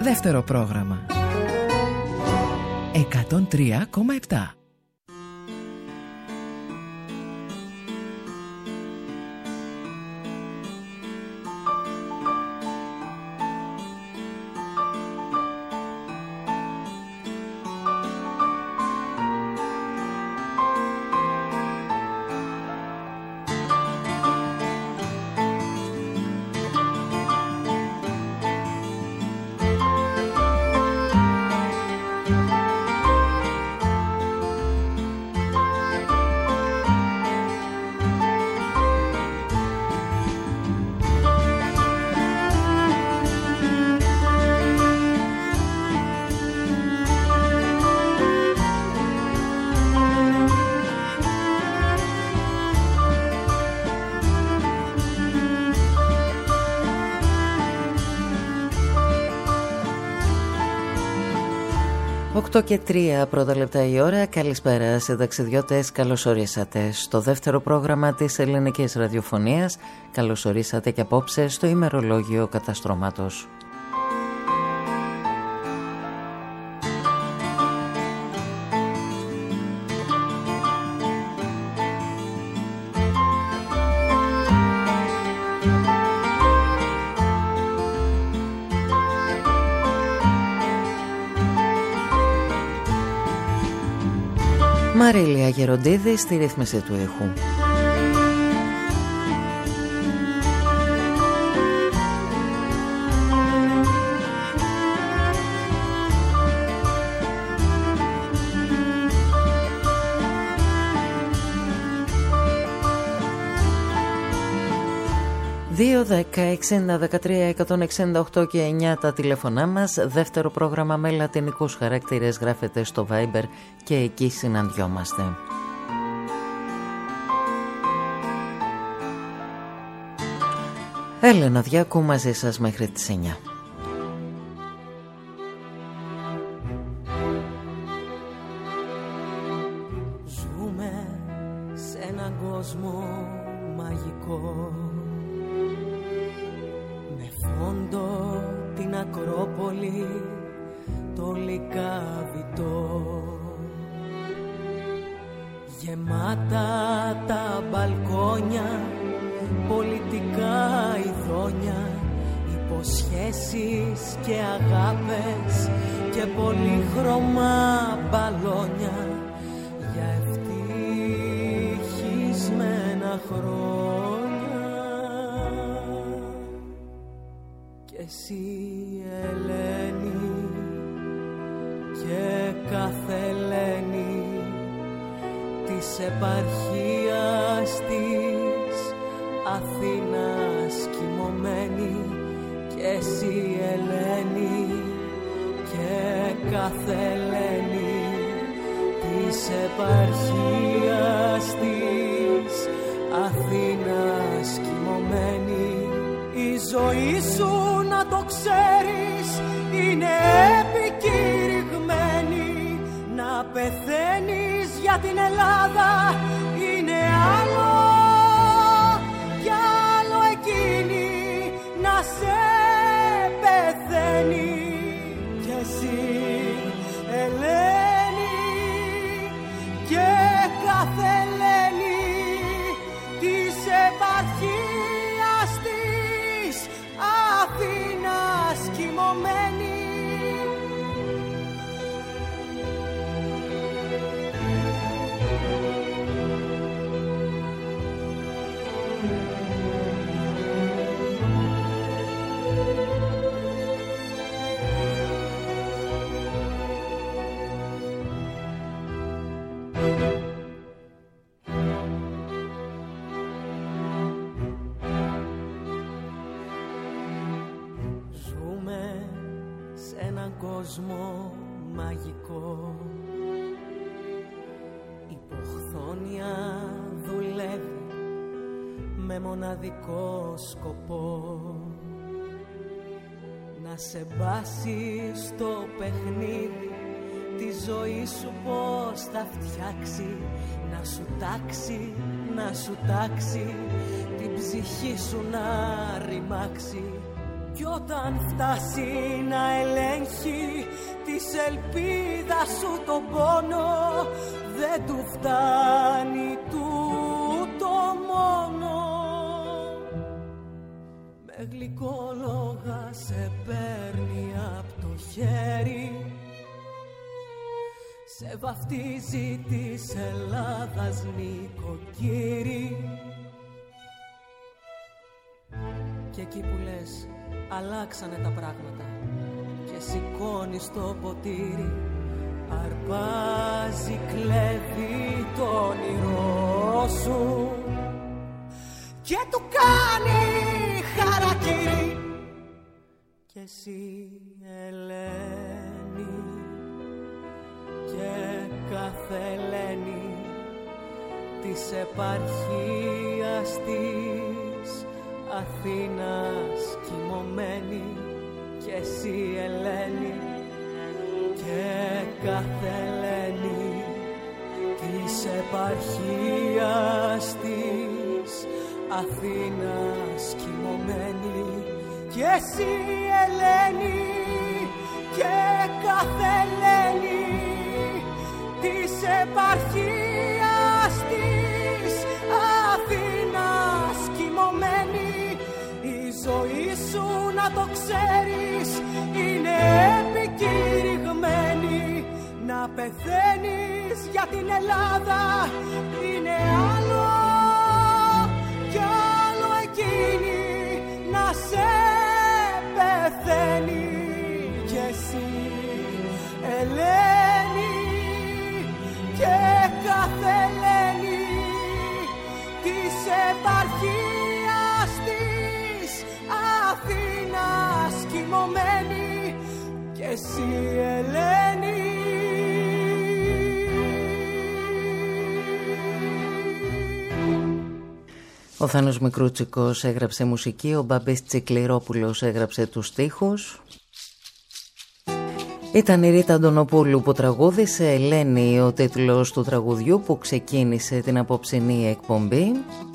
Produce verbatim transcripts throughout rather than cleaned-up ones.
Δεύτερο πρόγραμμα εκατόν τρία κόμμα επτά. οκτώ και τρία πρώτα λεπτά η ώρα. Καλησπέρα σε ταξιδιώτες, καλώς ορίσατε στο δεύτερο πρόγραμμα της ελληνικής ραδιοφωνίας. Καλώς ορίσατε και απόψε στο ημερολόγιο καταστρωμάτος. Μαρίλια Γεροντίδη στη ρύθμιση του ήχου. δύο, δέκα, εξήντα, δεκατρία, εκατόν εξήντα οκτώ και εννιά τα τηλέφωνά μας. Δεύτερο πρόγραμμα με λατινικούς χαρακτήρες γράφεται στο Viber και εκεί συναντιόμαστε. Έλενα Διάκου μαζί σας μέχρι τις εννιά. Ζούμε σε έναν κόσμο μαγικό, με φόντο την Ακρόπολη, το Λυκαβητό, γεμάτα τα μπαλκόνια, πολιτικά ειδόνια, υποσχέσεις και αγάπες και πολύχρωμα μπαλόνια για ευτυχισμένα χρόνια. Και εσύ Ελένη και κάθε Ελένη της επαρχίας της Αθήνας κοιμωμένη, και εσύ Ελένη και κάθε Ελένη της επαρχίας της Αθήνας κοιμωμένη. Η ζωή σου, να το ξέρεις, είναι επικηρυγμένη. Να πεθαίνεις για την Ελλάδα είναι άλλο, κι άλλο εκείνη να σε πεθαίνει. Κι εσύ Ελένη και κάθε Ελένη της επαρχίας της Αθήνας κοιμωμένη. Κόσμο μαγικό, υποχθόνια δουλεύει με μοναδικό σκοπό, να σε μπάσει στο παιχνίδι τη ζωή σου πώς θα φτιάξει, να σου τάξει, να σου τάξει, την ψυχή σου να ρημάξει. Κι όταν φτάσει να ελέγχει της ελπίδας σου τον πόνο, δεν του φτάνει τούτο μόνο. Με γλυκόλογα σε παίρνει απ' το χέρι, σε βαφτίζει της Ελλάδας νοικοκύρη. Και εκεί που λες αλλάξανε τα πράγματα και σηκώνεις το ποτήρι, αρπάζει, κλέβει το όνειρό σου και του κάνει χαρακτήρι. Κι εσύ Ελένη, και κάθε Ελένη της επαρχίας της Αθήνας κοιμωμένη. Κι εσύ Ελένη, και κάθε Ελένη της επαρχίας της Αθήνας κοιμωμένη. Κι εσύ Ελένη, και κάθε Ελένη της επαρχίας της Αθήνας κοιμωμένη. Η ζωή σου, να το ξέρεις, είναι επικηρυγμένη. Να πεθαίνεις για την Ελλάδα είναι άλλο, κι άλλο εκείνη να σε πεθαίνει. Κι εσύ Ελένη, και κάθε Ελένη της επαρχίας της Αθήνας κοιμωμένη. Κι εσύ Ελένη. Ο Θάνος Μικρούτσικος έγραψε μουσική, ο Μπαμπής Τσικληρόπουλος έγραψε τους στίχους. Ήταν η Ρίτα Αντωνοπούλου που τραγούδισε, Ελένη ο τίτλος του τραγουδιού που ξεκίνησε την απόψινή εκπομπή.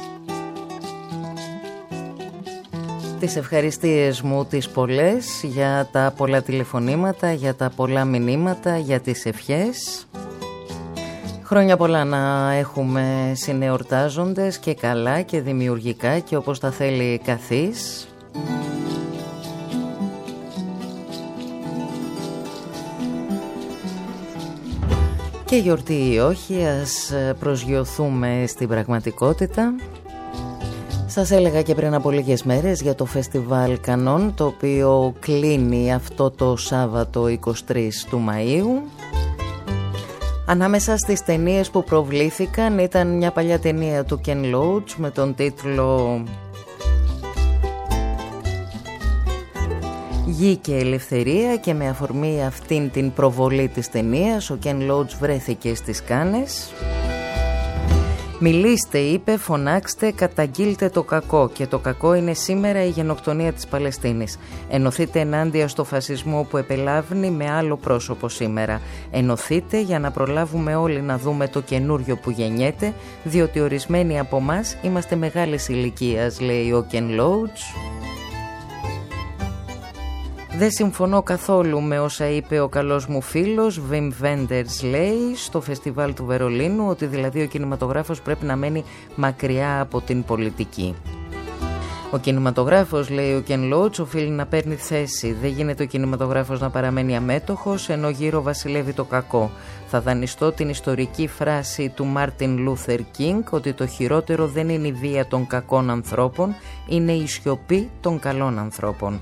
Τις ευχαριστίες μου τις πολλές για τα πολλά τηλεφωνήματα, για τα πολλά μηνύματα, για τις ευχές. Χρόνια πολλά να έχουμε συνεορτάζοντες και καλά και δημιουργικά και όπως τα θέλει καθής. Και γιορτή ή όχι, ας προσγειωθούμε στην πραγματικότητα. Σας έλεγα και πριν από λίγες μέρες για το φεστιβάλ Κανών, το οποίο κλείνει αυτό το Σάββατο είκοσι τρεις του Μαΐου. Ανάμεσα στις ταινίες που προβλήθηκαν ήταν μια παλιά ταινία του Ken Loach με τον τίτλο Γη και Ελευθερία, και με αφορμή αυτήν την προβολή της ταινίας ο Ken Loach βρέθηκε στις Κάνες. Μιλήστε, είπε, φωνάξτε, καταγγείλτε το κακό, και το κακό είναι σήμερα η γενοκτονία της Παλαιστίνης. Ενωθείτε ενάντια στο φασισμό που επελάβνει με άλλο πρόσωπο σήμερα. Ενωθείτε για να προλάβουμε όλοι να δούμε το καινούριο που γεννιέται, διότι ορισμένοι από εμάς είμαστε μεγάλης ηλικίας, λέει ο Ken Loach. Δεν συμφωνώ καθόλου με όσα είπε ο καλός μου φίλος Wim Wenders, λέει στο φεστιβάλ του Βερολίνου, ότι δηλαδή ο κινηματογράφος πρέπει να μένει μακριά από την πολιτική. Ο κινηματογράφος, λέει ο Ken Loach, οφείλει να παίρνει θέση. Δεν γίνεται ο κινηματογράφος να παραμένει αμέτωχος ενώ γύρω βασιλεύει το κακό. Θα δανειστώ την ιστορική φράση του Μάρτιν Λούθερ Κίνγκ ότι το χειρότερο δεν είναι η βία των κακών ανθρώπων, είναι η σιωπή των καλών ανθρώπων.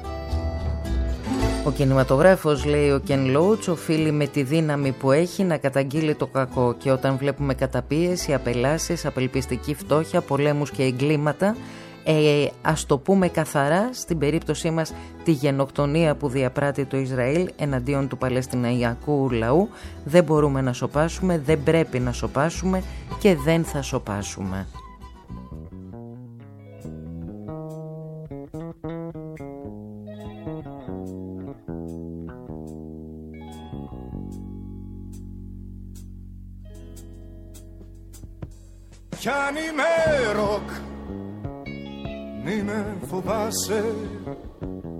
Ο κινηματογράφος, λέει ο Ken Loach, οφείλει με τη δύναμη που έχει να καταγγείλει το κακό, και όταν βλέπουμε καταπίεση, απελάσεις, απελπιστική φτώχεια, πολέμους και εγκλήματα, ε, ας το πούμε καθαρά, στην περίπτωσή μας τη γενοκτονία που διαπράττει το Ισραήλ εναντίον του Παλαιστινιακού λαού, δεν μπορούμε να σωπάσουμε, δεν πρέπει να σωπάσουμε και δεν θα σωπάσουμε. Κι αν είμαι ροκ, μη με φοβάσαι,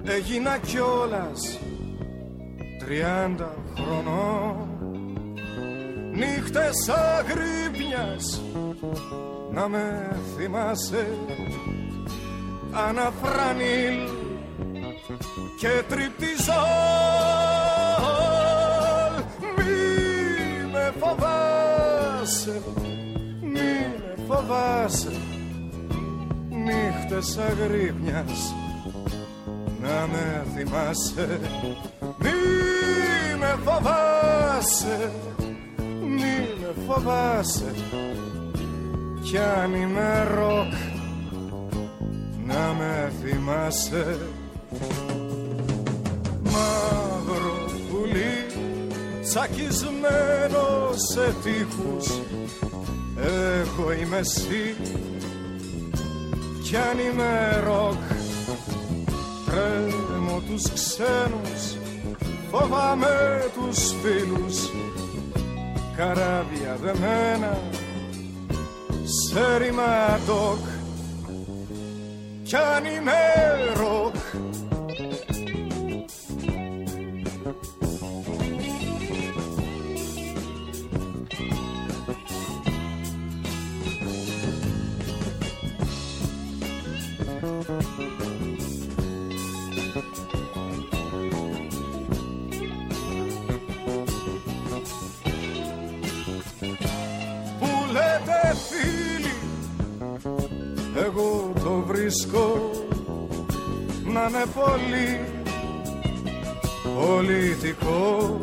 έγινα κιόλας τριάντα χρονών. Νύχτες αγρύπνιας να με θυμάσαι, αναφρανίλ και τριπτιζόλ. Μη με φοβάσαι, μη με φοβάσαι, νύχτες αγρύπνιας να με θυμάσαι. Μη με φοβάσαι, μη με φοβάσαι, κι αν είμαι ροκ να με θυμάσαι. Μαύρο πουλί τσακισμένο σε τείχους, εγώ είμαι εσύ, κι αν είμαι ροκ τρέμω τους ξένους, φοβάμαι τους φίλους, καράβια δεμένα σε ρηματοκ, κι αν είμαι ροκ. Που λέτε φίλοι, εγώ το βρίσκω να είναι πολύ πολιτικό,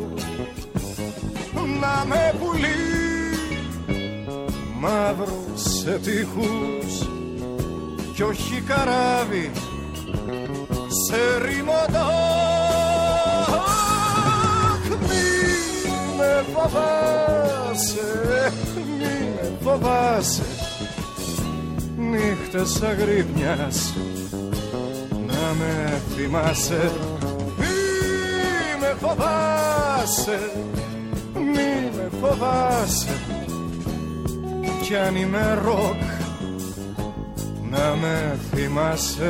να με πουλί μαύρο σε τείχους κι όχι καράβι σε ρημοντόκ. Μη με φοβάσαι, μη με φοβάσαι, νύχτες αγρύπνιας να με θυμάσαι. Μη με φοβάσαι, μη με φοβάσαι, κι αν είμαι ροκ να με θυμάσαι.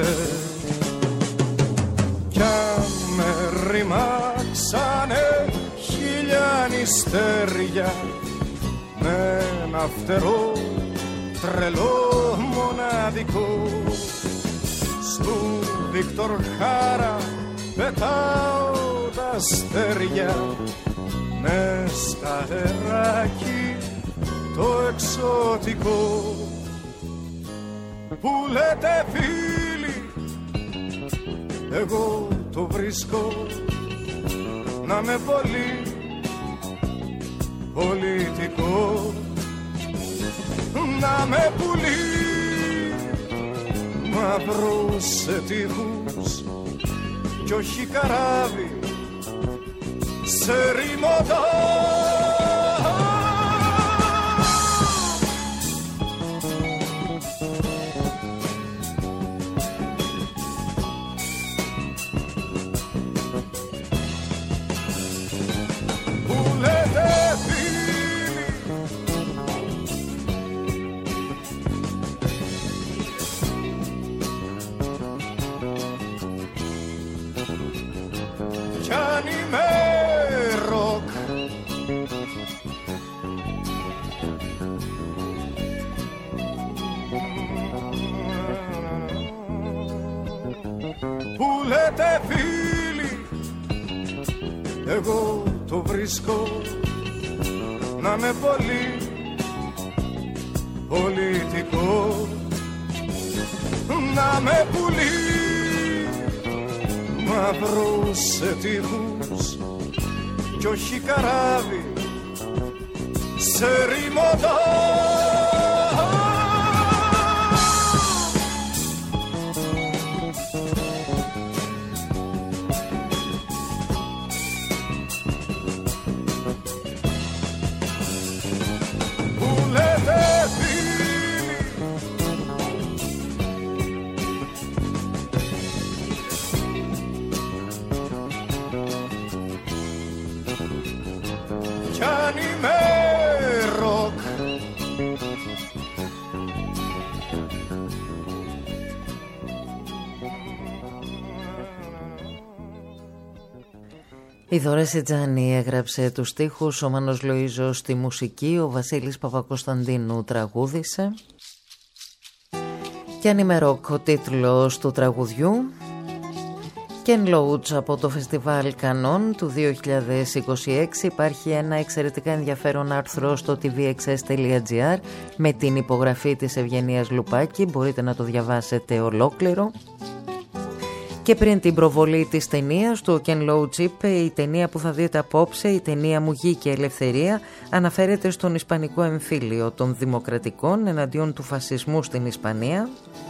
Κι αν με ρημάξανε χίλια νηστέρια με ένα φτερό τρελό μοναδικό, στου Βίκτορ Χάρα πετάω τα αστέρια, μες στα αεράκι το εξωτικό. Που λέτε φίλοι, εγώ το βρίσκω να με πολύ πολιτικό, να με πουλί μαύρο σε τείχους κι όχι καράβι σε ρημοντό. Που λέτε φίλοι, εγώ το βρίσκω να με πολύ πολιτικό, να με πουλί μαύρο σε τείχους κι όχι καράβι σε ρημοντό. Κι αν είμαι ροκ Η Δώρα Σιτζάνη έγραψε τους στίχους, ο Μάνος Λοΐζος στη μουσική, ο Βασίλης Παπακοσταντίνου τραγούδισε. Και ανημερόκ ο τίτλος του τραγουδιού. Ken Loach από το Φεστιβάλ Κανών του δύο χιλιάδες είκοσι έξι. Υπάρχει ένα εξαιρετικά ενδιαφέρον άρθρο στο τι βι εξ ες τελεία τζι άρ με την υπογραφή της Ευγενίας Λουπάκη, μπορείτε να το διαβάσετε ολόκληρο. Και πριν την προβολή της ταινίας του, ο Ken Loach είπε: η ταινία που θα δείτε απόψε, η ταινία μου Γη και Ελευθερία, αναφέρεται στον Ισπανικό εμφύλιο των Δημοκρατικών εναντίον του φασισμού στην Ισπανία,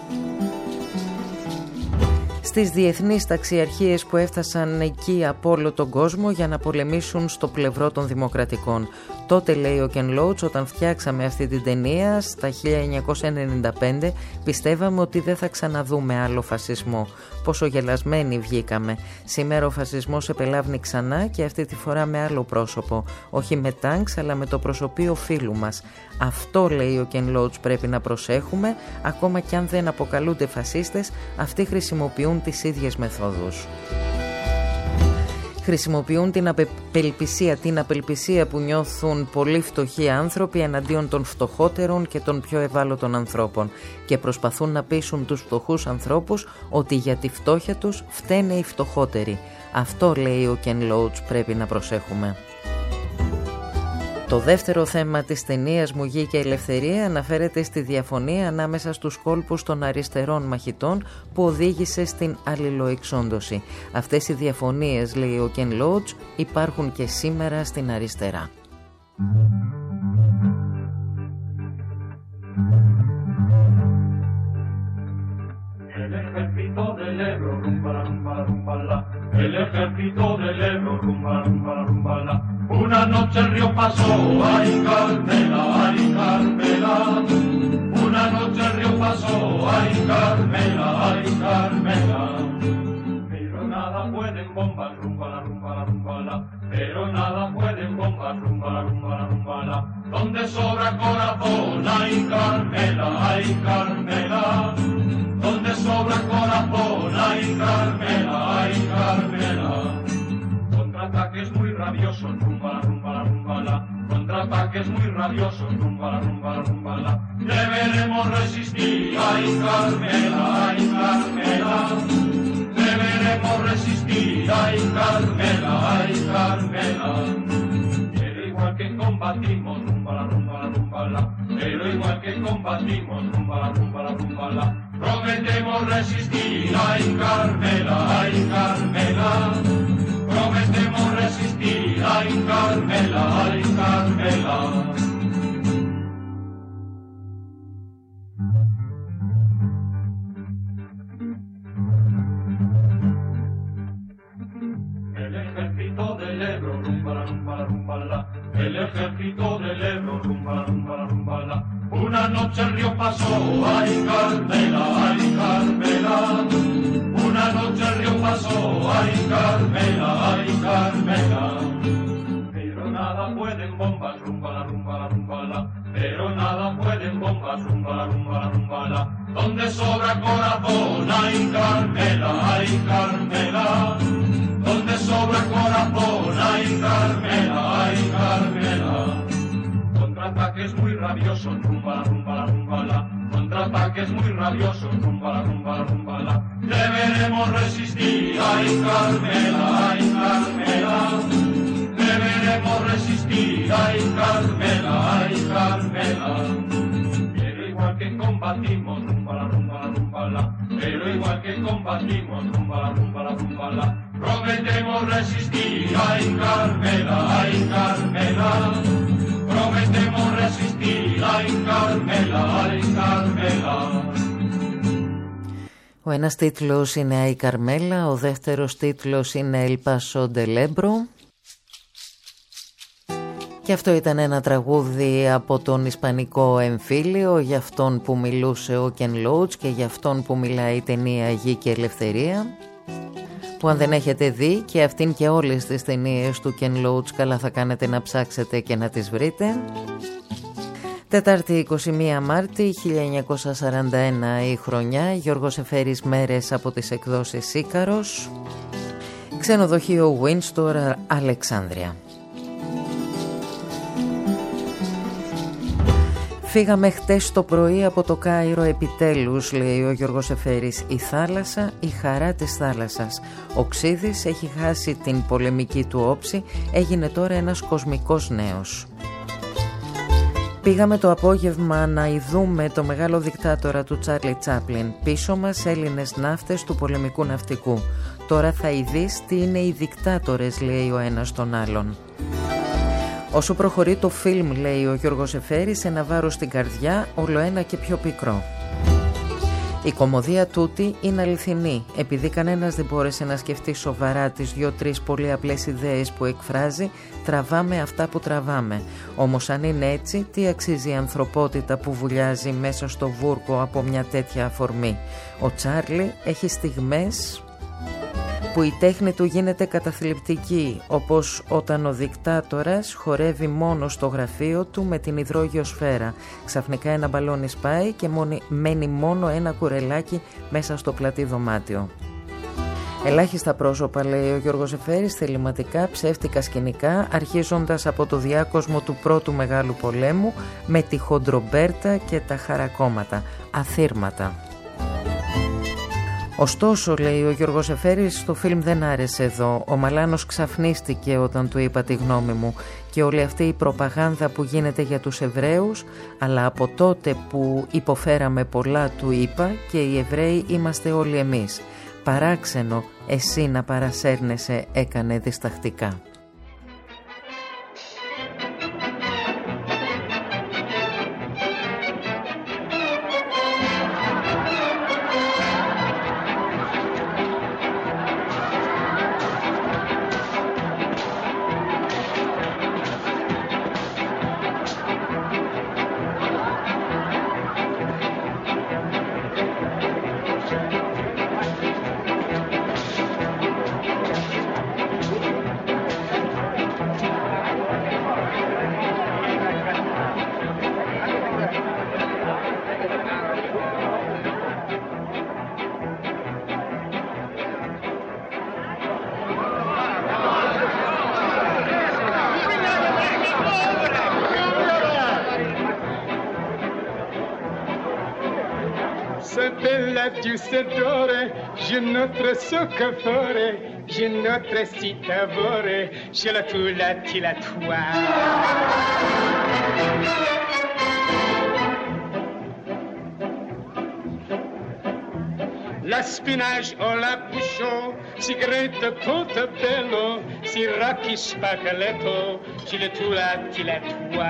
στις διεθνείς ταξιαρχίες που έφτασαν εκεί από όλο τον κόσμο για να πολεμήσουν στο πλευρό των Δημοκρατικών. Τότε, λέει ο Ken Loach, όταν φτιάξαμε αυτή την ταινία στα χίλια εννιακόσια ενενήντα πέντε, πιστεύαμε ότι δεν θα ξαναδούμε άλλο φασισμό. Πόσο γελασμένοι βγήκαμε. Σήμερα ο φασισμός επελάβνει ξανά και αυτή τη φορά με άλλο πρόσωπο. Όχι με τάγκς, αλλά με το προσωπείο φίλου μας. Αυτό, λέει ο Ken Loach, πρέπει να προσέχουμε. Ακόμα κι αν δεν αποκαλούνται φασίστες, αυτοί χρησιμοποιούν τις ίδιες μεθόδους. Χρησιμοποιούν την απελπισία, την απελπισία που νιώθουν πολύ φτωχοί άνθρωποι εναντίον των φτωχότερων και των πιο ευάλωτων ανθρώπων και προσπαθούν να πείσουν τους φτωχούς ανθρώπους ότι για τη φτώχεια τους φταίνε οι φτωχότεροι. Αυτό, λέει ο Ken Loach, πρέπει να προσέχουμε. Το δεύτερο θέμα της ταινίας μου Γη και Ελευθερία αναφέρεται στη διαφωνία ανάμεσα στους κόλπους των αριστερών μαχητών που οδήγησε στην αλληλοεξόντωση. Αυτές οι διαφωνίες, λέει ο Ken Loach, υπάρχουν και σήμερα στην αριστερά. El ejército del Ebro, rumba, rumba, rumba, la. Una noche el río pasó, ay Carmela, ay Carmela. Una noche el río pasó, ay Carmela, ay Carmela. Pero nada pueden bombas, rumba, la, rumba, la, rumba, la. Pero nada pueden bombas, rumba, la, rumba, la, rumba, la. Donde sobra corazón, ay Carmela, ay Carmela. Donde sobra corazón, ay Carmela, ay Carmela. Contraataques muy rabiosos, rumba, rumba, rumba, la. Contraataques muy rabiosos, rumba, rumba, rumba, la. Deberemos resistir, ay Carmela, ay Carmela. Deberemos resistir, ay Carmela, ay Carmela. Pero igual que combatimos, rumba, rumba, rumba, la. Pero igual que combatimos, rumba, rumba, rumba, la. Prometemos resistir, ay Carmela, ay Carmela. Prometemos resistir, ay Carmela, ay Carmela. El ejército del Ebro, rumba, rumba, rumba, la. El ejército del Ebro, rumba, rumba, rumba, la. Una noche el río pasó, ay Carmela, ay Carmela. Una noche el río pasó, ay Carmela, ay Carmela. Pero nada pueden bombas, rumba, la, rumba, la, rumba, la. Pero nada pueden bombas, rumba, la, rumba, la, rumba, la. Donde sobra corazón, ay Carmela, ay Carmela. Donde sobra corazón, ay Carmela, ay Carmela. Contraataques muy rabiosos, rumba, rumba, rumba, la. Contraataques muy rabiosos, rumba, rumba, rumba, la. Deberemos resistir, ay Carmela, ay Carmela. Deberemos resistir, ay Carmela, ay Carmela. Pero igual que combatimos, rumba, rumba, rumba, la. Pero igual que combatimos, rumba, rumba, rumba, la. Prometemos resistir, ay Carmela, ay Carmela. Prometemos resistir, ay Carmela, ay Carmela. Ο ένας τίτλος είναι «Αϊ Καρμέλα», ο δεύτερος τίτλος είναι «El Paso del Ebro». Και αυτό ήταν ένα τραγούδι από τον Ισπανικό εμφύλιο, για αυτόν που μιλούσε ο Ken Loach και για αυτόν που μιλάει η ταινία Γη και Ελευθερία, που αν δεν έχετε δει και αυτήν και όλες τις ταινίες του Ken Loach, καλά θα κάνετε να ψάξετε και να τις βρείτε. Τετάρτη εικοστή πρώτη Μάρτη χίλια εννιακόσια σαράντα ένα η χρονιά, Γιώργος Εφέρης Μέρες από τις εκδόσεις Ίκαρος. Ξενοδοχείο Windsor, Αλεξάνδρεια. Φύγαμε χτες το πρωί από το Κάιρο επιτέλους, λέει ο Γιώργος Εφέρης. Η θάλασσα, η χαρά της θάλασσας. Ο Ξίδης έχει χάσει την πολεμική του όψη, έγινε τώρα ένας κοσμικός νέος. Πήγαμε το απόγευμα να ειδούμε το μεγάλο δικτάτορα του Τσάρλι Τσάπλιν. Πίσω μας Έλληνες ναύτες του πολεμικού ναυτικού. Τώρα θα ειδείς τι είναι οι δικτάτορες, λέει ο ένας τον άλλον. Όσο προχωρεί το φιλμ, λέει ο Γιώργος Εφέρης, ένα βάρος στην καρδιά, όλο ένα και πιο πικρό. Η κωμωδία τούτη είναι αληθινή, επειδή κανένας δεν μπόρεσε να σκεφτεί σοβαρά τις δυο-τρεις πολύ απλές ιδέες που εκφράζει, τραβάμε αυτά που τραβάμε. Όμως αν είναι έτσι, τι αξίζει η ανθρωπότητα που βουλιάζει μέσα στο βούρκο από μια τέτοια αφορμή? Ο Τσάρλι έχει στιγμές που η τέχνη του γίνεται καταθλιπτική, όπως όταν ο δικτάτορας χορεύει μόνο στο γραφείο του με την υδρόγειο σφαίρα. Ξαφνικά ένα μπαλόνι σπάει και μένει μόνο ένα κουρελάκι μέσα στο πλατή δωμάτιο. Ελάχιστα πρόσωπα, λέει ο Γιώργος Εφέρης, θεληματικά, ψεύτικα σκηνικά, αρχίζοντας από το διάκοσμο του πρώτου μεγάλου πολέμου με τη χοντρομπέρτα και τα χαρακόμματα, αθήρματα. Ωστόσο, λέει ο Γιώργος Εφέρης, το φιλμ δεν άρεσε εδώ. Ο Μαλάνος ξαφνίστηκε όταν του είπα τη γνώμη μου και όλη αυτή η προπαγάνδα που γίνεται για τους Εβραίους, αλλά από τότε που υποφέραμε πολλά, του είπα, και οι Εβραίοι είμαστε όλοι εμείς. Παράξενο εσύ να παρασέρνεσαι, έκανε διστακτικά. Sedore, je notre soccafore, je notre citavore, je la tu la ti la toi. La spinage o la bouchon, si grete toute bello, si rocchi spaghetto, je la tu la ti la toi.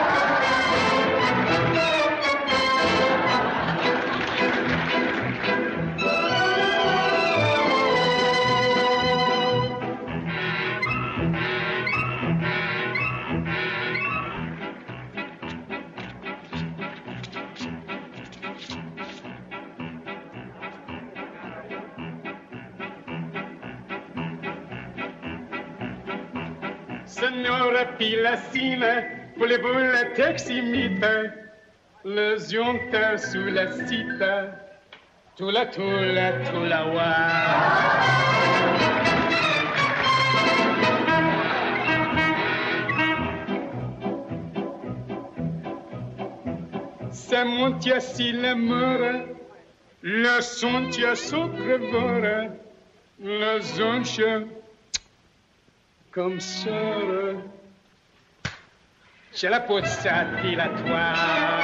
Signora Pilacina, voulez-vous la teximite? Le zionta sous la cita, tula tula tula wa. Ça monte si la mora, le son tia socrevora, le zonche comme ça. J'ai la peau de ça dilatoire.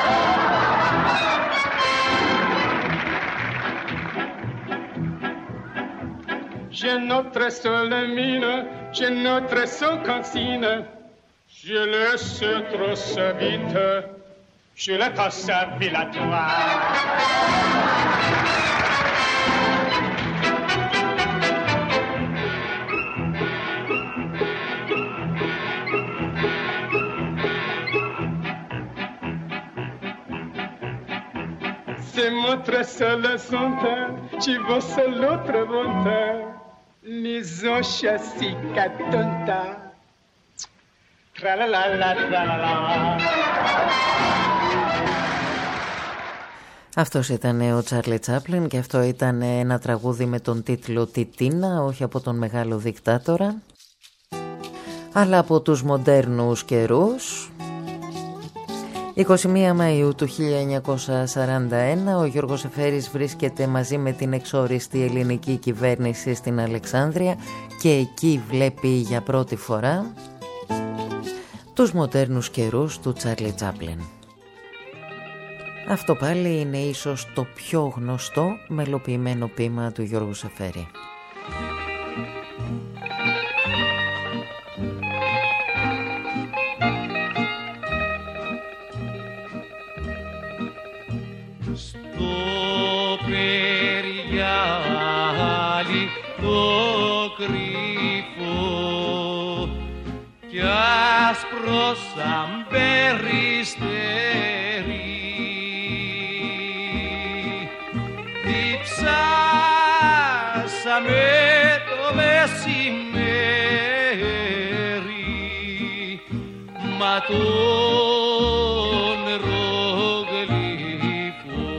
J'ai notre seule mine, j'ai notre seule cantine. Je laisse trop ça vite, je la tasse à dilatoire. C'est notre seule santé, ci va seul l'autre volta, les oches si catonta, tra la la la tra la la. Αυτός ήταν ο Τσάρλι Τσάπλιν και αυτό ήταν ένα τραγούδι με τον τίτλο «Τιτίνα», όχι από τον μεγάλο δικτάτορα, αλλά από τους μοντέρνους καιρούς. είκοσι μία Μαΐου του χίλια εννιακόσια σαράντα ένα ο Γιώργος Εφέρης βρίσκεται μαζί με την εξόριστη ελληνική κυβέρνηση στην Αλεξάνδρεια και εκεί βλέπει για πρώτη φορά τους μοντέρνους καιρούς του Τσάρλι Τσάπλιν. Αυτό πάλι είναι ίσως το πιο γνωστό μελοποιημένο ποίημα του Γιώργου Σεφέρη. Στο Περιάλι το κρυφό κι άσπρο σαν περιστέρι διψάσαμε το μεσημέρι μα τον ρογλυφό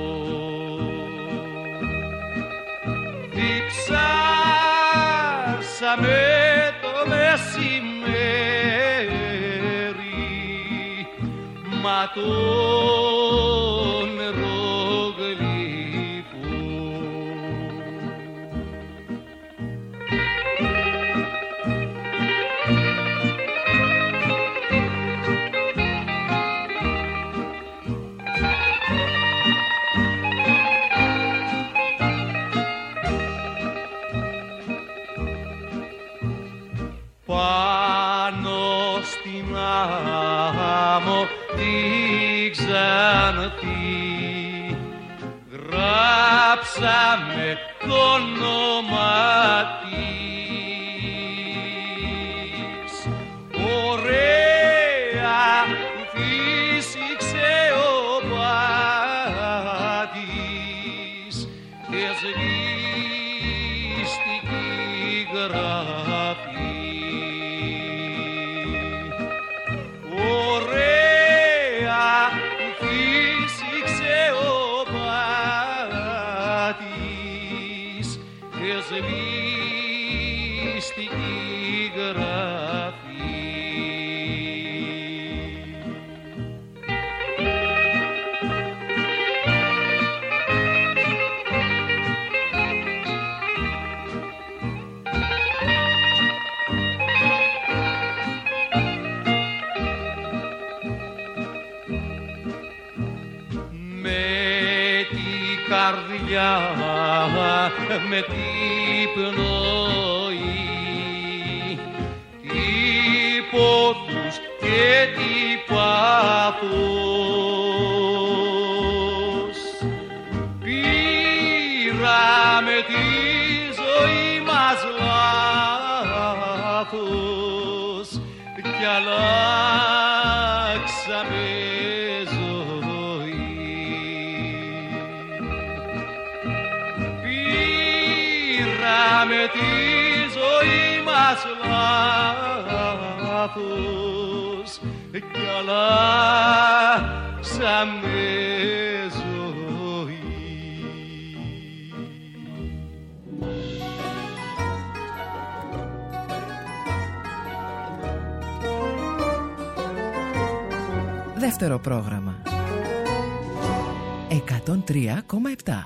διψάσαμε το μεσημέρι μα τον ρογλυφό. Πάνω στην άμμο τη Ξάνθη γράψαμε το όνομα της. Ωραία που φύσηξε ο πάτης και σβήστηκε η γραφή. Ωραία που φύσηξε ο πάτης και σβήστηκε η γραφή. Καρδιά με την πνοή, τι πόθους και τι πάθος πήραμε τη ζωή μας λάθος κι αλλάξαμε με τη ζωή μας λάθος κι αλλάξαμε ζωή. Δεύτερο πρόγραμμα εκατόν τρία κόμμα επτά.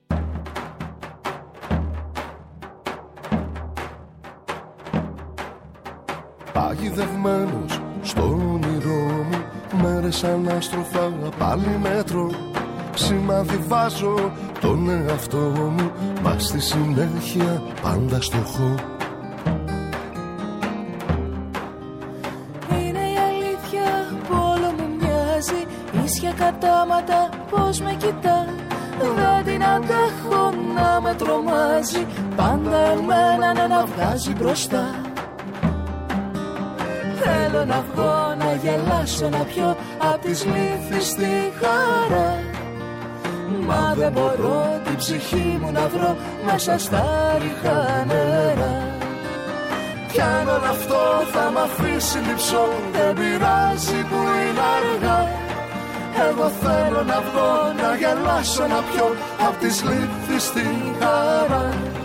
Παγιδευμένος στο όνειρό μου, μέρες ανάστροφα πάλι μέτρο. Σημάδι βάζω τον εαυτό μου, μα στη συνέχεια πάντα στοχό. Είναι η αλήθεια που όλο μου μοιάζει, ίσια κατάματα πως με κοιτά. Δεν την αντέχω να με τρομάζει, πάντα εμένα ναι, να βγάζει μπροστά. Θέλω να βγω, να γελάσω, να πιω απ' τις λύθεις στη χαρά. Μα δεν μπορώ την ψυχή μου να βρω μέσα στα ριχά νερά. Κι αν όλο αυτό θα μ' αφήσει λυψό, δεν πειράζει που είναι αργά. Εγώ θέλω να βγω, να γελάσω, να πιω απ' τη λύπη στη χαρά.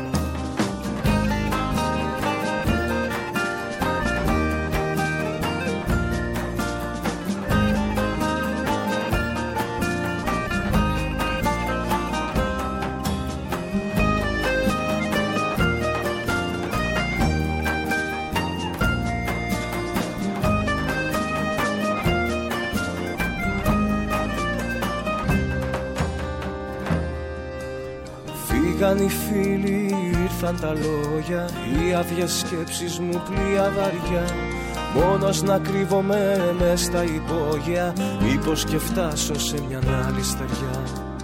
Φύγαν οι φίλοι, ήρθαν τα λόγια, οι άδειες σκέψεις μου πλοία βαριά. Μόνος να κρύβομαι μες στα υπόγεια, μήπως και φτάσω σε μια άλλη στεριά.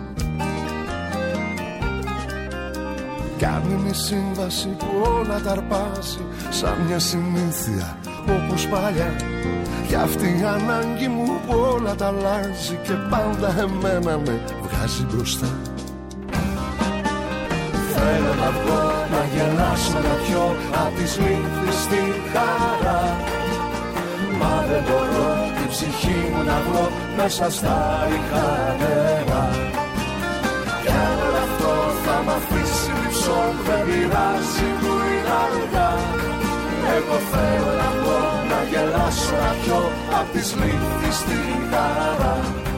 Κάνει η σύμβαση που όλα τα αρπάζει, σαν μια συνήθεια όπως παλιά. Κι αυτή η ανάγκη μου που όλα τα αλλάζει και πάντα εμένα με βγάζει μπροστά. Θέλω να βγω, να γελάσω, να πιω απ' τις λύπης στη χαρά. Μα δεν μπορώ την ψυχή μου να βρω μέσα στα ριχά νερά. Κι αν όλο αυτό θα μ' αφήσει λυψό, δεν πειράζει που είναι αργά. Εγώ θέλω να βγω, να γελάσω, να πιω απ' τις λύπης στη χαρά.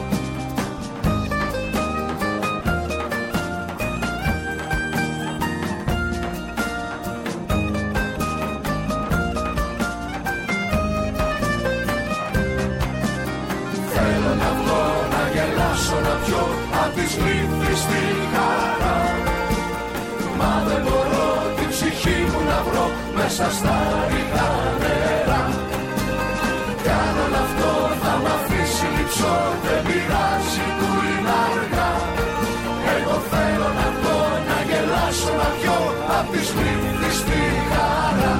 Να πιω απ' τις λύπης στη χαρά. Μα δεν μπορώ την ψυχή μου να βρω μέσα στα ριχά νερά. Κι αν όλο αυτό θα μ' αφήσει λυψό, δεν πειράζει που είναι αργά. Εγώ θέλω να βγω, να γελάσω, να πιω απ' τις λύπης στη χαρά.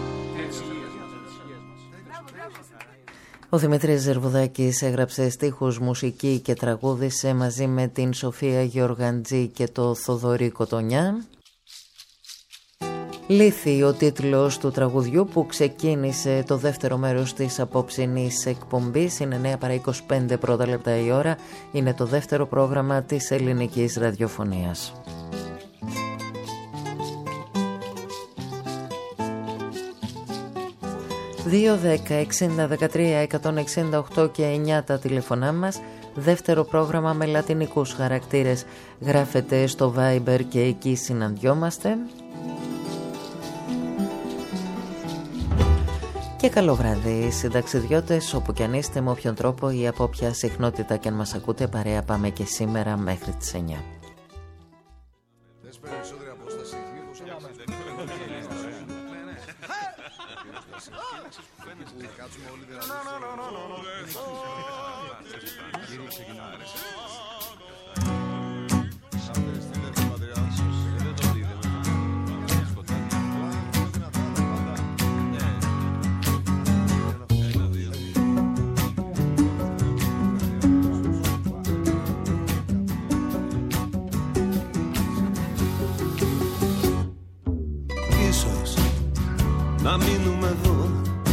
Ο Δημήτρης Ζερβουδάκης έγραψε στίχους, μουσική και τραγούδισε μαζί με την Σοφία Γεωργαντζή και το Θοδωρή Κοτονιά. Λύθη ο τίτλος του τραγουδιού που ξεκίνησε το δεύτερο μέρος της απόψινής εκπομπής. Είναι εννιά παρά είκοσι πέντε πρώτα λεπτά η ώρα. Είναι το δεύτερο πρόγραμμα της ελληνικής ραδιοφωνίας. δύο δέκα εξήντα δεκατρία εκατόν εξήντα οκτώ και εννιά τα τηλεφωνά μας. Δεύτερο πρόγραμμα με λατινικούς χαρακτήρες γράφεται στο Viber και εκεί συναντιόμαστε. Και καλό βράδυ συνταξιδιώτες, όπου κι αν είστε, με όποιον τρόπο ή από όποια συχνότητα και αν μας ακούτε, παρέα πάμε και σήμερα μέχρι τις εννιά. Να μείνουμε εδώ,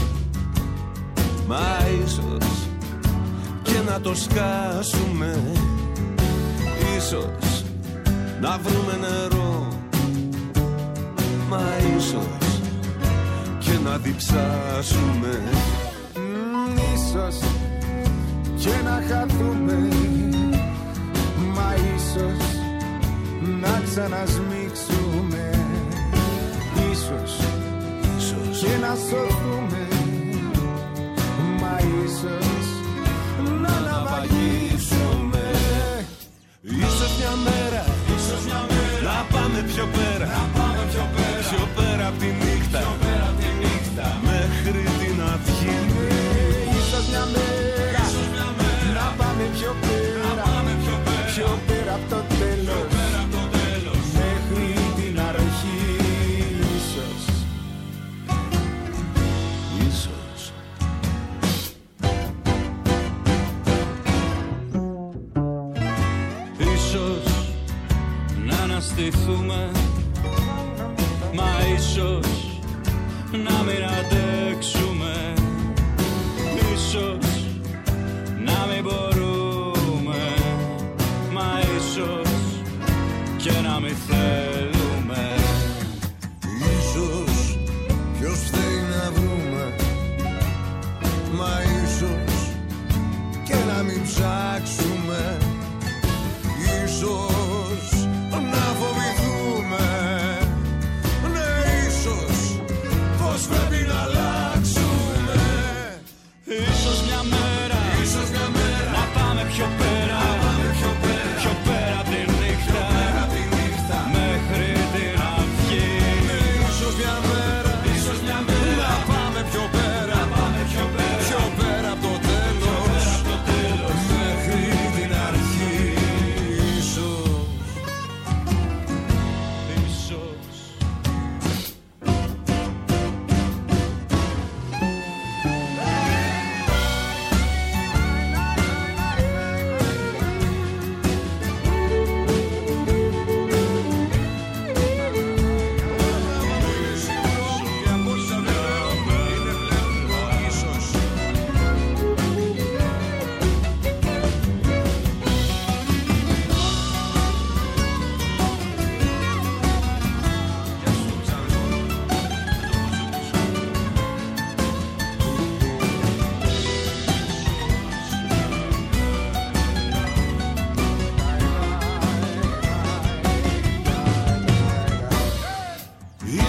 μα ίσως και να το σκάσουμε. Ίσως να βρούμε νερό, μα ίσως και να διψάσουμε. mm, Ίσως και να χαθούμε, μα ίσως να ξανασμίξουμε. Ίσως και να σωθούμε, μα ίσως να ναυαγίσουμε. Ίσως μια μέρα, ίσως μια μέρα να πάμε πιο πέρα, να πάμε πιο πέρα, πιο πέρα απ' τη νύχτα, πιο πέρα απ' τη νύχτα, μέχρι την αυγή. Ίσως μια μέρα, ίσως μια μέρα να πάμε πιο πέρα, να πάμε πιο πέρα, πιο πέρα απ' το τέλος, πιο πέρα απ' το τέλος, μέχρι την αρχή. Ίσως αναστηθούμε, μα ίσως να μην αντέξουμε. Ίσως να μην μπορούμε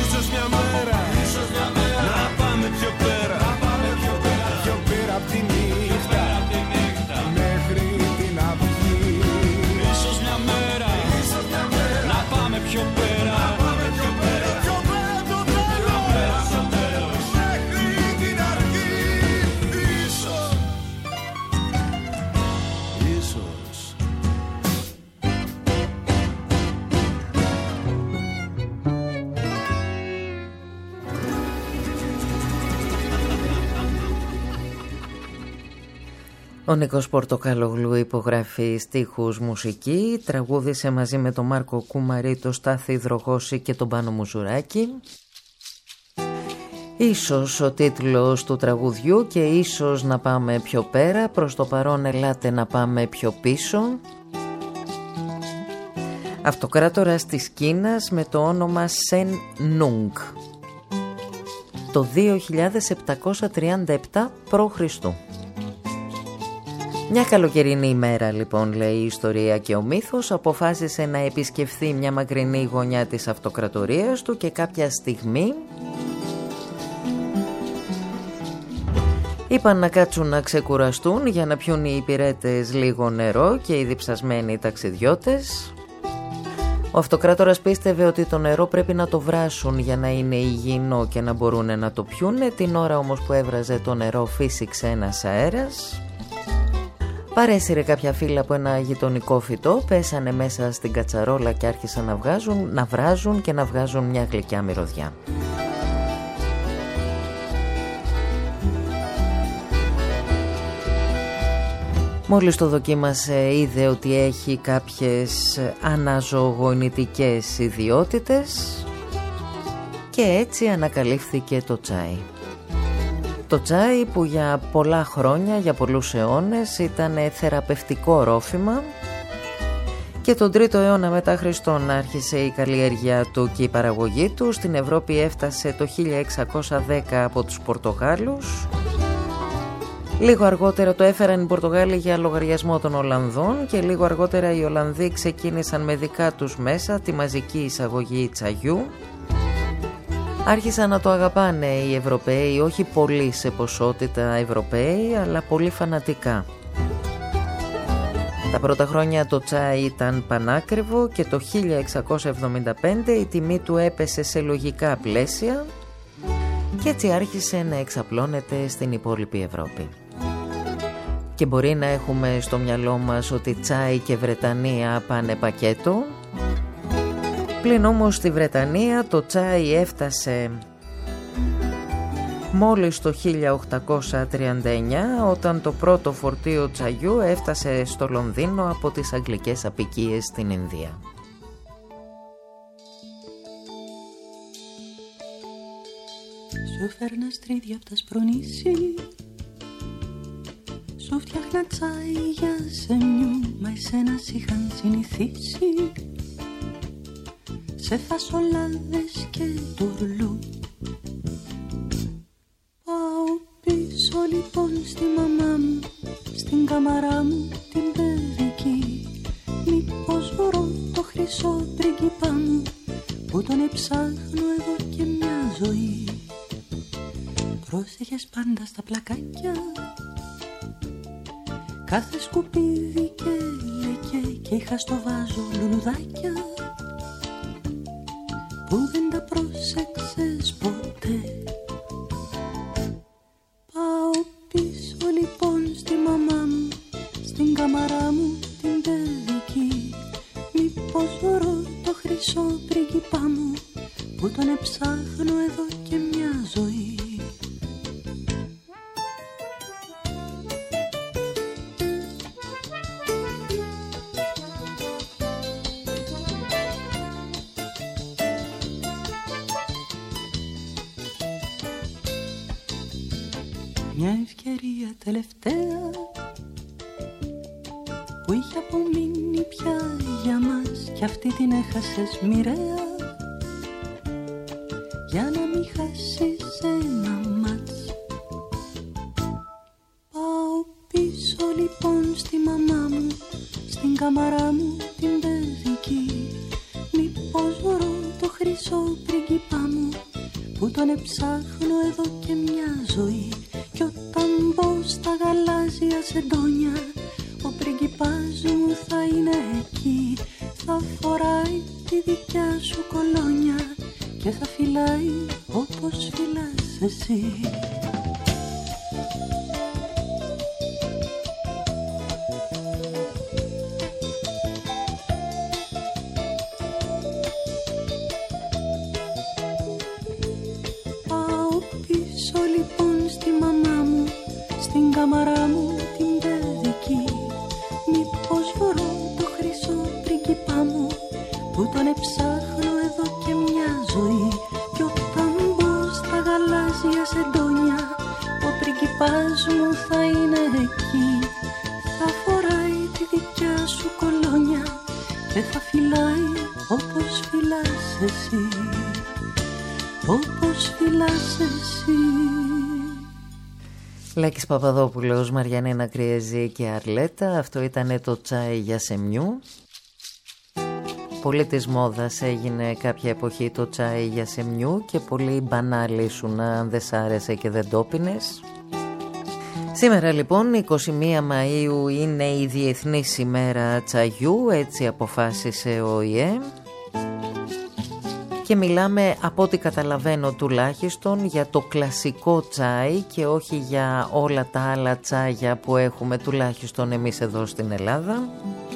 Ίσως μια μέρα, ίσως μια μέρα να πάμε πιο πέρα, να πάμε πιο πέρα, πιο πέρα απ' τη νύχτα, μέχρι την αυγή. Ίσως μια μέρα, ίσως μια μέρα να πάμε πιο πέρα, να πάμε πιο πέρα, πιο πέρα το τέλος, μέχρι την αρχή. Ίσως, ίσως. Ο Νίκος Πορτοκαλόγλου υπογράφει στίχους μουσική, τραγούδισε μαζί με τον Μάρκο Κουμαρί, τον Στάθη Δρογώση και τον Πάνο Μουζουράκη. Ίσως ο τίτλος του τραγουδιού και ίσως να πάμε πιο πέρα, προς το παρόν ελάτε να πάμε πιο πίσω. Αυτοκράτορας της Κίνας με το όνομα Σεν Νούγκ. Το δύο χιλιάδες επτακόσια τριάντα επτά π.Χ. Μια καλοκαιρινή ημέρα λοιπόν, λέει η ιστορία και ο μύθος, αποφάσισε να επισκεφθεί μια μακρινή γωνιά της αυτοκρατορίας του και κάποια στιγμή είπαν να κάτσουν να ξεκουραστούν για να πιούν οι υπηρέτες λίγο νερό και οι διψασμένοι ταξιδιώτες. Ο αυτοκράτορας πίστευε ότι το νερό πρέπει να το βράσουν για να είναι υγιεινό και να μπορούν να το πιούνε. Την ώρα όμως που έβραζε το νερό φύσηξε ένας αέρας. Παρέσυρε κάποια φύλλα από ένα γειτονικό φυτό, πέσανε μέσα στην κατσαρόλα και άρχισαν να βγάζουν, να βράζουν και να βγάζουν μια γλυκιά μυρωδιά. Μόλις το δοκίμασε είδε ότι έχει κάποιες αναζωογονητικές ιδιότητες και έτσι ανακαλύφθηκε το τσάι. Το τσάι που για πολλά χρόνια, για πολλούς αιώνες ήταν θεραπευτικό ρόφημα και τον τρίτο αιώνα μετά Χριστόν άρχισε η καλλιέργεια του και η παραγωγή του. Στην Ευρώπη έφτασε το χίλια εξακόσια δέκα από τους Πορτογάλους. Λίγο αργότερα το έφεραν οι Πορτογάλοι για λογαριασμό των Ολλανδών και λίγο αργότερα οι Ολλανδοί ξεκίνησαν με δικά τους μέσα τη μαζική εισαγωγή τσαγιού. Άρχισαν να το αγαπάνε οι Ευρωπαίοι, όχι πολύ σε ποσότητα Ευρωπαίοι, αλλά πολύ φανατικά. Τα πρώτα χρόνια το τσάι ήταν πανάκριβο και το χίλια εξακόσια εβδομήντα πέντε η τιμή του έπεσε σε λογικά πλαίσια και έτσι άρχισε να εξαπλώνεται στην υπόλοιπη Ευρώπη. Και μπορεί να έχουμε στο μυαλό μας ότι τσάι και Βρετανία πάνε πακέτο. Πλην όμως στη Βρετανία το τσάι έφτασε μόλις το χίλια οκτακόσια τριάντα εννιά, όταν το πρώτο φορτίο τσαγιού έφτασε στο Λονδίνο από τις αγγλικές αποικίες στην Ινδία. Σου φέρνα στρίδια απ' τα σπρονήσι, σου φτιάχνα τσάι για σεμιού, μα εσένα σ' είχαν συνηθίσει σε φασολάδες και τουρλού. Πάω πίσω λοιπόν στη μαμά μου, στην καμαρά μου την παιδική, μήπως βρω το χρυσό πρίγκιπά μου που τον εψάχνω εδώ και μια ζωή. Πρόσεχες πάντα στα πλακάκια, κάθε σκουπίδι και λεκέ, και είχα στο βάζο λουλουδάκια που δεν τα πρόσεξες ποτέ. Πάω πίσω λοιπόν στη μαμά μου, στην καμαρά μου την παιδική, μήπως βρω το χρυσό πρίγκιπά μου που τον εψάχνω εδώ και μια ζωή. Μια ευκαιρία τελευταία που είχε απομείνει πια για μας, κι αυτή την έχασες μοιραία για να μην χάσεις ένα μάτς. Πάω πίσω λοιπόν στη μαμά μου, στην καμαρά μου την παιδική, μήπως βρω το χρυσό πρίγκιπά μου που τον εψάχνω εδώ και μια ζωή. Κι όταν μπω στα γαλάζια σεντόνια, ο πριγκιπάς μου θα είναι εκεί. Θα φοράει τη δικιά σου κολόνια και θα φυλάει όπως φυλάς εσύ. Πάω πίσω λοιπόν στη μαμά μου, στην καμαρά μου την παιδική. Μήπως βρω το χρυσό πριγκιπά μου που τον εψάχνω εδώ και μια ζωή. Κι όταν μπω στα γαλάζια σεντόνια, ο πριγκιπάς μου θα είναι εκεί. Θα φοράει τη δικιά σου κολόνια και θα φυλάει όπως φυλάς εσύ, όπως φυλάς εσύ. Λάκης Παπαδόπουλος, Μαριανίνα Κριεζή και Αρλέτα. Αυτό ήταν το τσάι για σεμιού. Πολύ της μόδας έγινε κάποια εποχή το τσάι για σεμιού και πολύ μπανάλι ήσουν αν δεν σ' άρεσε και δεν το πίνες. Σήμερα λοιπόν εικοστή πρώτη Μαΐου είναι η Διεθνής ημέρα τσαγιού, έτσι αποφάσισε ο ΟΗΕ. Και μιλάμε, από ό,τι καταλαβαίνω τουλάχιστον, για το κλασικό τσάι και όχι για όλα τα άλλα τσάγια που έχουμε τουλάχιστον εμείς εδώ στην Ελλάδα.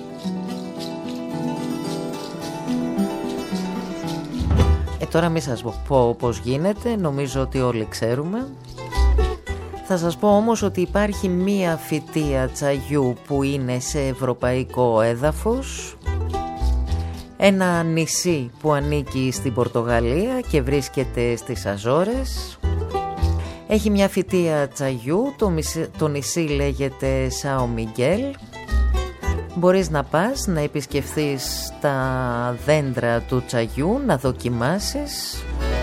Ε, τώρα μην σας πω πώς γίνεται, νομίζω ότι όλοι ξέρουμε. Θα σας πω όμως ότι υπάρχει μία φυτεία τσαγιού που είναι σε ευρωπαϊκό έδαφος. Ένα νησί που ανήκει στην Πορτογαλία και βρίσκεται στις Αζόρες. Έχει μια φυτεία τσαγιού, το, μισή, το νησί λέγεται Σάο Μιγγέλ. Μπορείς να πας να επισκεφθείς τα δέντρα του τσαγιού, να δοκιμάσεις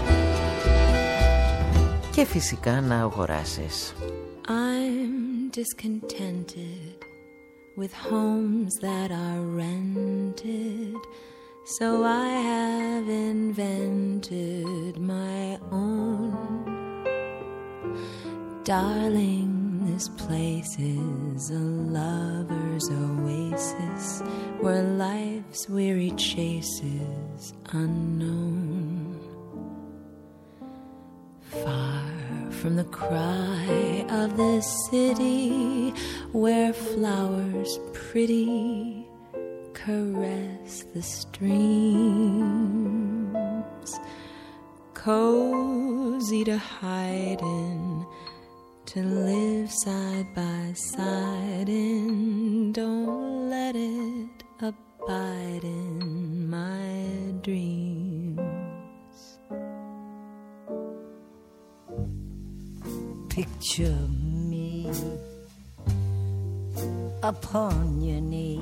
και φυσικά να αγοράσεις. I'm discontented with homes that are rented, so I have invented my own. Darling, this place is a lover's oasis where life's weary chase is unknown. Far from the cry of the city where flowers pretty caress the streams, cozy to hide in, to live side by side in. Don't let it abide in my dreams. Picture me upon your knee,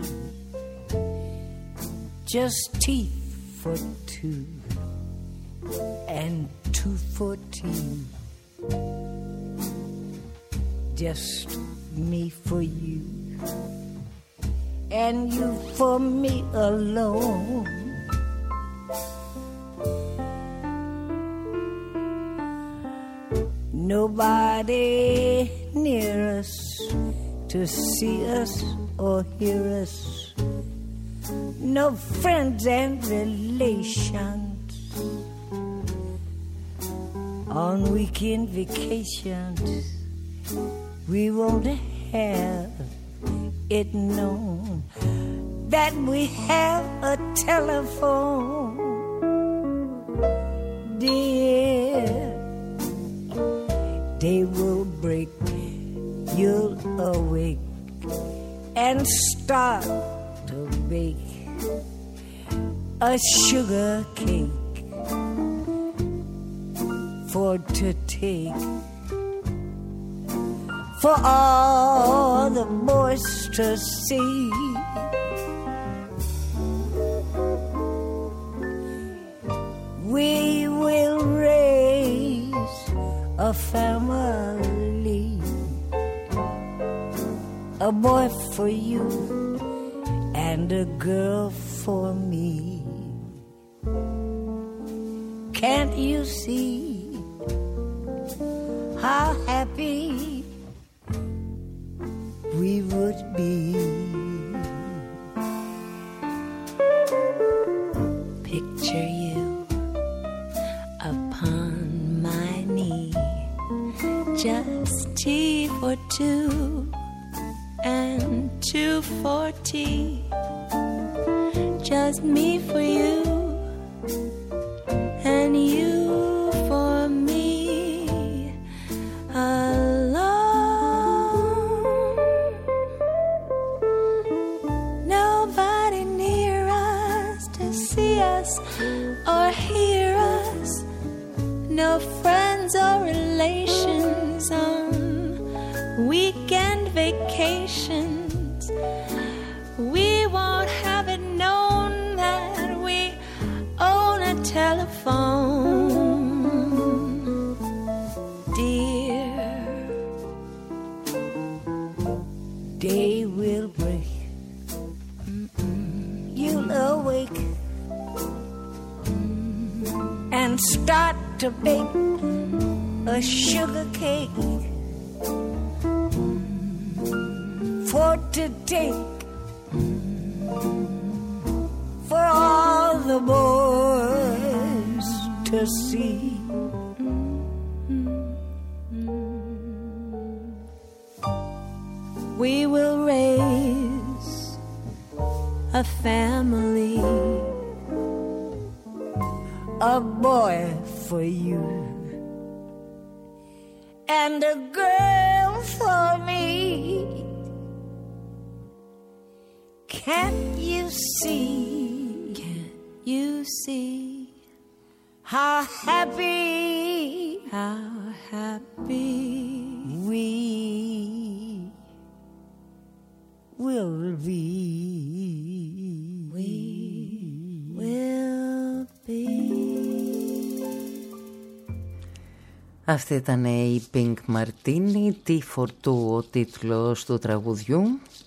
just teeth for two and two for tea. Just me for you and you for me alone. Nobody near us to see us or hear us. No friends and relations on weekend vacations. We won't have it known that we have a telephone, dear. Day will break, you'll awake and start to bake a sugar cake for to take, for all the boys to see. We will raise a family, a boy for you and a girl for me. Can't you see happy we would be. Picture you upon my knee, just tea for two and two for tea, just me for you and you for me alone. Nobody near us to see us or hear us, no friends or relations on weekend vacations. We won't have it known that we own a telephone, dear. Day will break, Mm-mm. You'll awake Mm-mm. and start to bake a sugar cake Mm-mm. for to take for all the boys to see. We will raise a family, a boy for you and a girl for me. Can't you see? Can't you see how happy, how happy we will be? We will be. Αυτή ήταν η Pink Martini, Tea for Two ο τίτλος του τραγουδιού.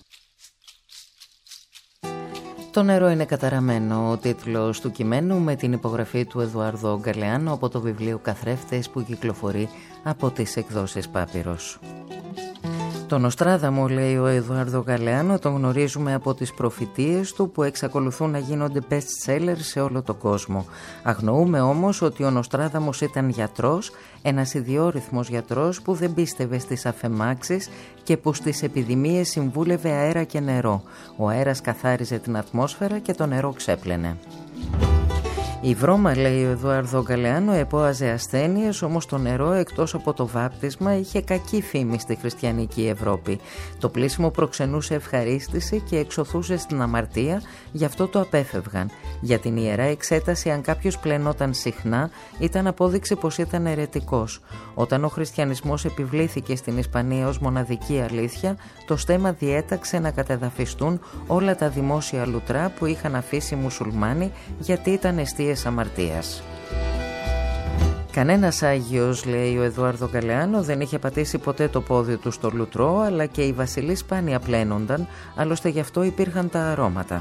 Το νερό είναι καταραμένο, ο τίτλος του κειμένου, με την υπογραφή του Εδουάρδο Γκαλεάνο από το βιβλίο Καθρέφτες που κυκλοφορεί από τις εκδόσεις Πάπυρος. Τον Νοστράδαμο, λέει ο Εδουάρδο Γκαλεάνο, τον γνωρίζουμε από τις προφητείες του που εξακολουθούν να γίνονται best seller σε όλο τον κόσμο. Αγνοούμε όμως ότι ο Νοστράδαμος ήταν γιατρός, ένας ιδιόρυθμος γιατρός που δεν πίστευε στις αφαιμάξεις και που στις επιδημίες συμβούλευε αέρα και νερό. Ο αέρας καθάριζε την ατμόσφαιρα και το νερό ξέπλαινε. Η βρώμα, λέει ο Εδουάρδο Γκαλεάνο, επόαζε ασθένειες, όμως το νερό, εκτός από το βάπτισμα, είχε κακή φήμη στη χριστιανική Ευρώπη. Το πλήσιμο προξενούσε ευχαρίστηση και εξωθούσε στην αμαρτία, γι' αυτό το απέφευγαν. Για την ιερά εξέταση, αν κάποιος πλενόταν συχνά, ήταν απόδειξη πως ήταν αιρετικός. Όταν ο χριστιανισμός επιβλήθηκε στην Ισπανία ως μοναδική αλήθεια, το στέμμα διέταξε να κατεδαφιστούν όλα τα δημόσια λουτρά που είχαν αφήσει οι μουσουλμάνοι, γιατί ήταν εστίες αμαρτίας. Κανένας Άγιος, λέει ο Εδουάρδο Γκαλεάνο, δεν είχε πατήσει ποτέ το πόδι του στο λουτρό, αλλά και οι βασιλείς σπάνια πλένονταν, άλλωστε γι' αυτό υπήρχαν τα αρώματα.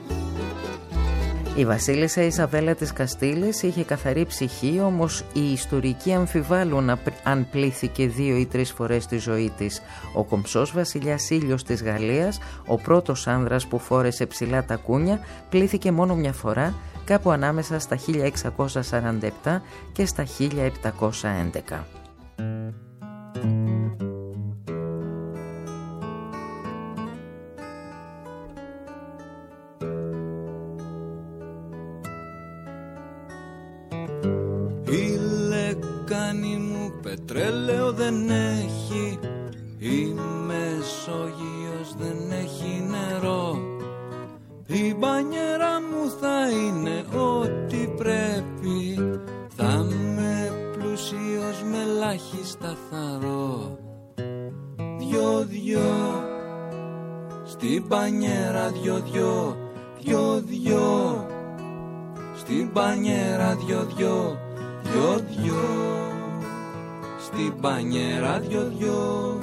Η βασίλισσα Ισαβέλα της Καστήλης είχε καθαρή ψυχή, όμως οι ιστορικοί αμφιβάλλουν αν πλήθηκε δύο ή τρεις φορές στη ζωή της. Ο κομψός βασιλιάς Ήλιος της Γαλλίας, ο πρώτος άνδρας που φόρεσε ψηλά τα κούνια, πλήθηκε μόνο μια φορά, κάπου ανάμεσα στα χίλια εξακόσια σαράντα επτά και στα χίλια επτακόσια έντεκα. Η λεκάνη μου πετρέλαιο δεν έχει, η Μεσόγειος δεν έχει νερό, η μπανιέρα μου θα είναι ό,τι πρέπει, θα είμαι πλούσιος με ελάχιστα θαρώ. Δυο-δυο στην μπανιέρα, δυο-δυο, δυο-δυο στην μπανιέρα, δυο-δυο, δυο-δυο στην μπανιέρα, δυο-δυο.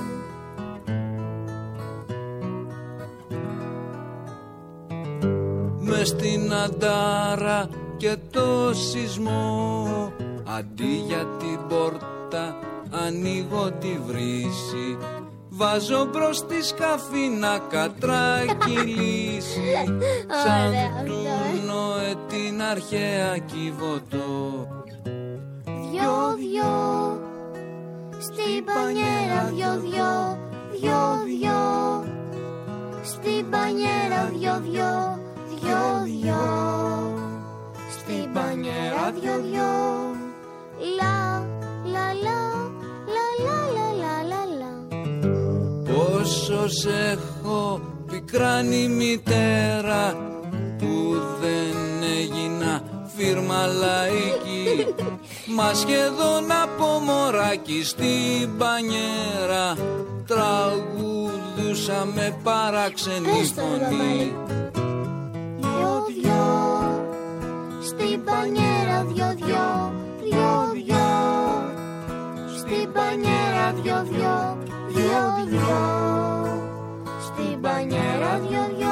Μες στην αντάρα και το σεισμό, αντί για την πόρτα, ανοίγω τη βρύση, βάζω μπρος τη σκαφή να κατρακυλήσει. Σαν του Νοέ την αρχαία Κιβωτό. Δυο-δυο στην πανιέρα, δυο-δυο, δυο-δυο στην πανιέρα, δυο-δυο, δυο-δυο στην πανιέρα, δυο-δυο. Λα, λα, λα, λα, λα, λα, λα, λα. Πόσο σ' έχω πικράνει μητέρα, που δεν έγινα φίρμα λαϊκή. Μα σχεδόν από μωράκι στην πανιέρα τραγουδούσα με παράξενη φωνή. Δυο-δυο στην πανιέρα, δυο-δυο, δυο-δυο στην πανιέρα, δυο-δυο, δυο-δυο στην πανιέρα, δυο-δυο.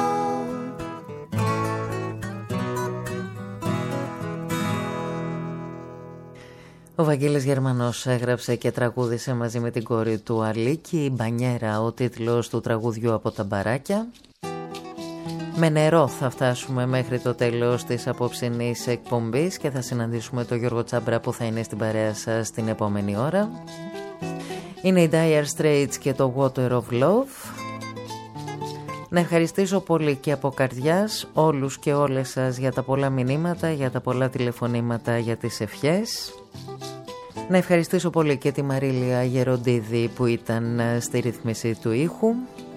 Ο Βαγγέλης Γερμανός έγραψε και τραγούδισε μαζί με την κόρη του Αλίκη. Η Μπανιέρα, ο τίτλος του τραγουδιού από τα μπαράκια. Με νερό θα φτάσουμε μέχρι το τέλος της απόψινής εκπομπής και θα συναντήσουμε τον Γιώργο Τσάμπρα που θα είναι στην παρέα σας την επόμενη ώρα. Είναι οι Dire Straits και το Water of Love. Να ευχαριστήσω πολύ και από καρδιάς όλους και όλες σας για τα πολλά μηνύματα, για τα πολλά τηλεφωνήματα, για τις ευχές. Να ευχαριστήσω πολύ και τη Μαρίλια Γεροντίδη που ήταν στη ρύθμιση του ήχου.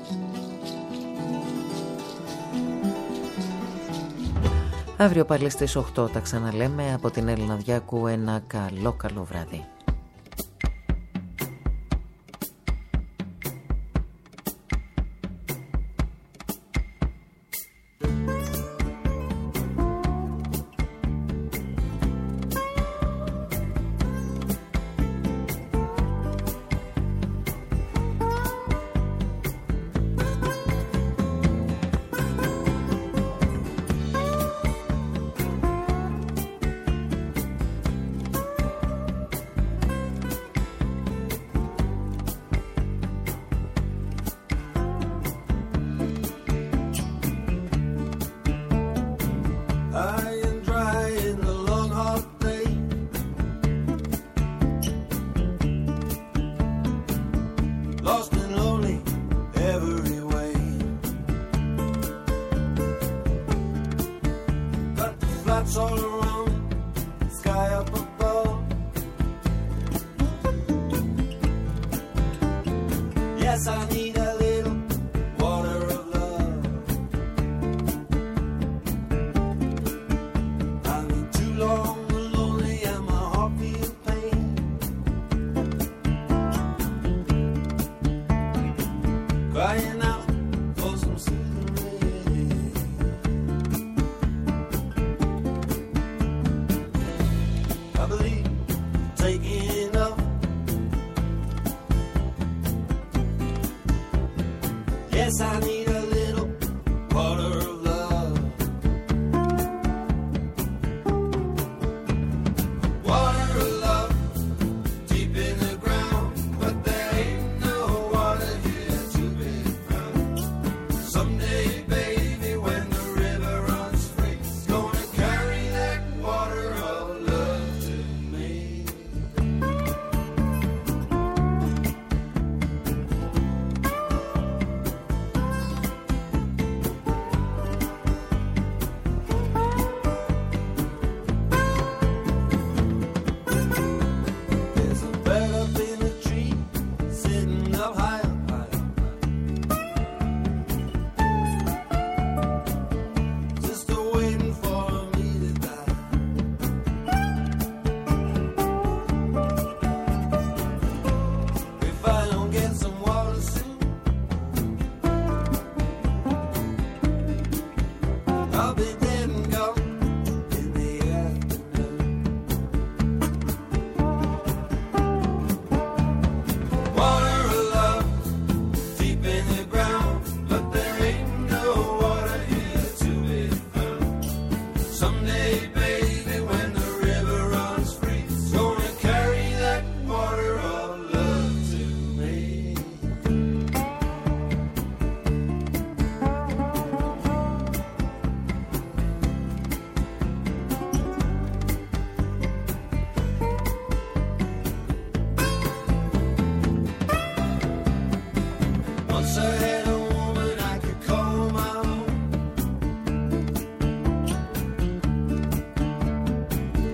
Αύριο πάλι στις οκτώ τα ξαναλέμε. Από την Έλληνα Διάκου ένα καλό καλό βράδυ.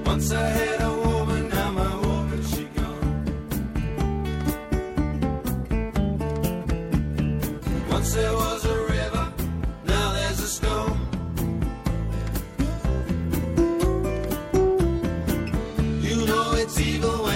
Once I had a woman, now my woman she gone. Once there was a river, now there's a stone. You know it's evil when